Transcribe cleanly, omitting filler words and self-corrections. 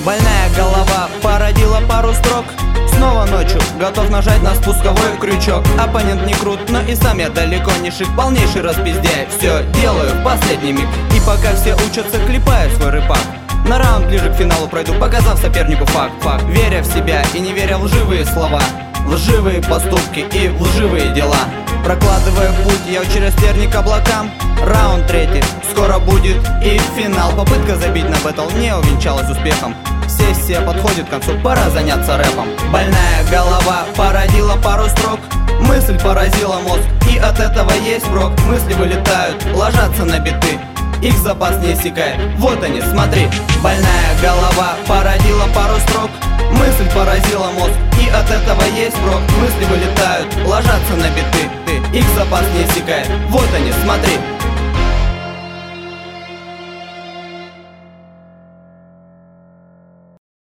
Больная голова породила пару строк. Снова ночью, готов нажать на спусковой крючок. Оппонент не крут, но и сам я далеко не шик. Полнейший распиздяй, все делаю в последний миг. И пока все учатся, клепаю свой рыпак. На раунд ближе к финалу пройду, показав сопернику факт. Веря в себя и не веря в лживые слова, лживые поступки и лживые дела. Прокладывая путь, я через терник облакам. Раунд третий, скоро будет и финал. Попытка забить на бэтл не увенчалась успехом. Сессия подходит к концу, пора заняться рэпом. Больная голова породила пару строк. Мысль поразила мозг, и от этого есть прок. Мысли вылетают, ложатся на биты, их запас не иссякает, вот они, смотри. Больная голова породила пару строк. Мысль поразила мозг, и от этого есть прок. Мысли вылетают, ложатся на биты, их запас не иссякает, вот они, смотри.